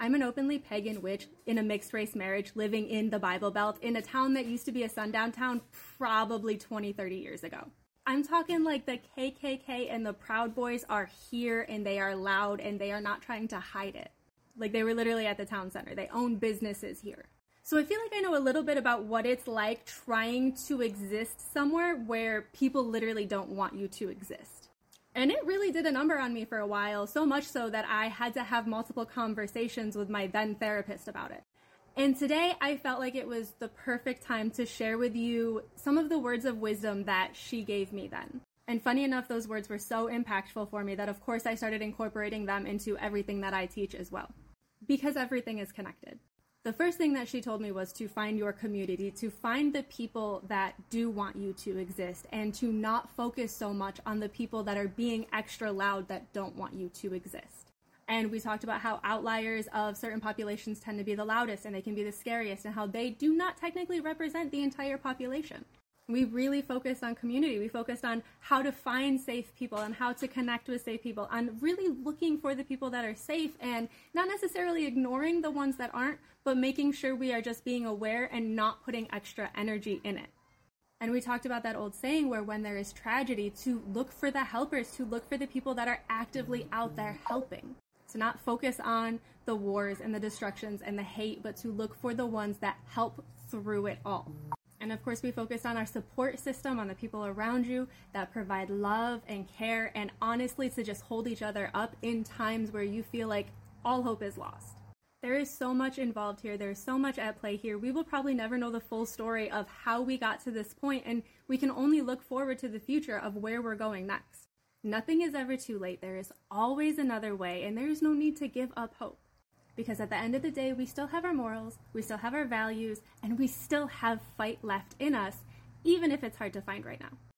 I'm an openly pagan witch in a mixed-race marriage living in the Bible Belt in a town that used to be a sundown town probably 20, 30 years ago. I'm talking like the KKK and the Proud Boys are here and they are loud and they are not trying to hide it. Like they were literally at the town center. They own businesses here. So I feel like I know a little bit about what it's like trying to exist somewhere where people literally don't want you to exist. And it really did a number on me for a while, so much so that I had to have multiple conversations with my then therapist about it. And today I felt like it was the perfect time to share with you some of the words of wisdom that she gave me then. And funny enough, those words were so impactful for me that of course I started incorporating them into everything that I teach as well. Because everything is connected. The first thing that she told me was to find your community, to find the people that do want you to exist, and to not focus so much on the people that are being extra loud that don't want you to exist. And we talked about how outliers of certain populations tend to be the loudest and they can be the scariest, and how they do not technically represent the entire population. We really focused on community. We focused on how to find safe people and how to connect with safe people, on really looking for the people that are safe and not necessarily ignoring the ones that aren't, but making sure we are just being aware and not putting extra energy in it. And we talked about that old saying where when there is tragedy, to look for the helpers, to look for the people that are actively out there helping. To not focus on the wars and the destructions and the hate, but to look for the ones that help through it all. And of course, we focus on our support system, on the people around you that provide love and care, and honestly to just hold each other up in times where you feel like all hope is lost. There is so much involved here. There's so much at play here. We will probably never know the full story of how we got to this point, and we can only look forward to the future of where we're going next. Nothing is ever too late. There is always another way, and there is no need to give up hope. Because at the end of the day, we still have our morals, we still have our values, and we still have fight left in us, even if it's hard to find right now.